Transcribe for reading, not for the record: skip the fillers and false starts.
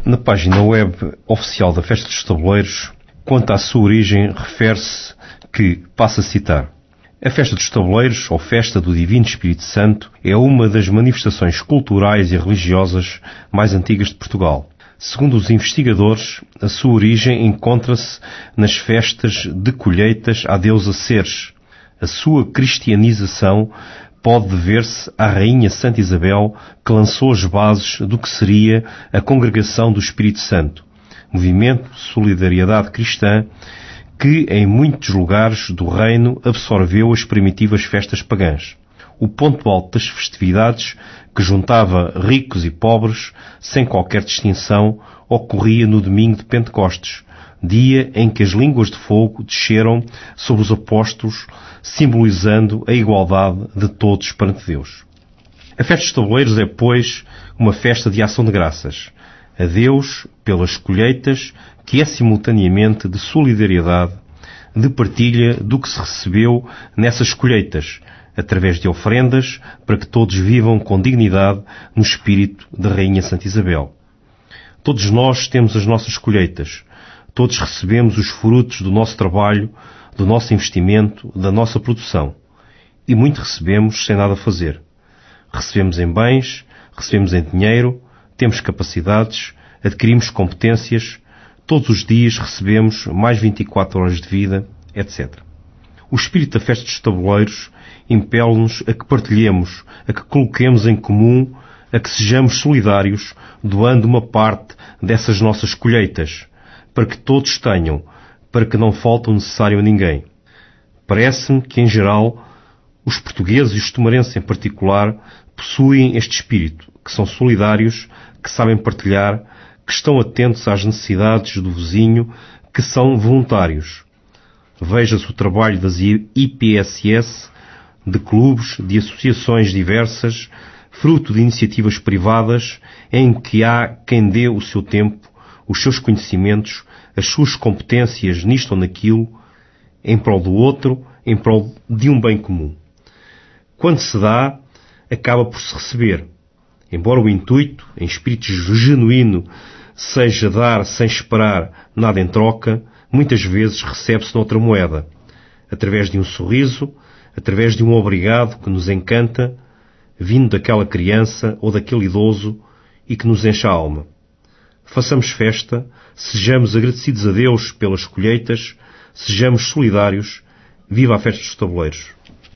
Na página web oficial da Festa dos Tabuleiros, quanto à sua origem, refere-se que, passo a citar, a Festa dos Tabuleiros, ou Festa do Divino Espírito Santo, é uma das manifestações culturais e religiosas mais antigas de Portugal. Segundo os investigadores, a sua origem encontra-se nas festas de colheitas à deusa Ceres. A sua cristianização pode dever-se à Rainha Santa Isabel, que lançou as bases do que seria a Congregação do Espírito Santo, movimento de solidariedade cristã que em muitos lugares do reino absorveu as primitivas festas pagãs. O ponto alto das festividades, que juntava ricos e pobres, sem qualquer distinção, ocorria no domingo de Pentecostes, dia em que as línguas de fogo desceram sobre os apóstolos, simbolizando a igualdade de todos perante Deus. A Festa dos Tabuleiros é, pois, uma festa de ação de graças a Deus pelas colheitas, que é simultaneamente de solidariedade, de partilha do que se recebeu nessas colheitas, através de ofrendas, para que todos vivam com dignidade no espírito da Rainha Santa Isabel. Todos nós temos as nossas colheitas, todos recebemos os frutos do nosso trabalho, do nosso investimento, da nossa produção. E muito recebemos sem nada fazer. Recebemos em bens, recebemos em dinheiro, temos capacidades, adquirimos competências, todos os dias recebemos mais 24 horas de vida, etc. O espírito da Festa dos Tabuleiros impele-nos a que partilhemos, a que coloquemos em comum, a que sejamos solidários, doando uma parte dessas nossas colheitas, para que todos tenham, para que não falte o necessário a ninguém. Parece-me que, em geral, os portugueses e os tomarenses em particular possuem este espírito, que são solidários, que sabem partilhar, que estão atentos às necessidades do vizinho, que são voluntários. Veja-se o trabalho das IPSS, de clubes, de associações diversas, fruto de iniciativas privadas, em que há quem dê o seu tempo, os seus conhecimentos, as suas competências nisto ou naquilo, em prol do outro, em prol de um bem comum. Quando se dá, acaba por se receber. Embora o intuito, em espírito genuíno, seja dar sem esperar nada em troca, muitas vezes recebe-se noutra moeda, através de um sorriso, através de um obrigado que nos encanta, vindo daquela criança ou daquele idoso e que nos enche a alma. Façamos festa, sejamos agradecidos a Deus pelas colheitas, sejamos solidários, viva a Festa dos Tabuleiros!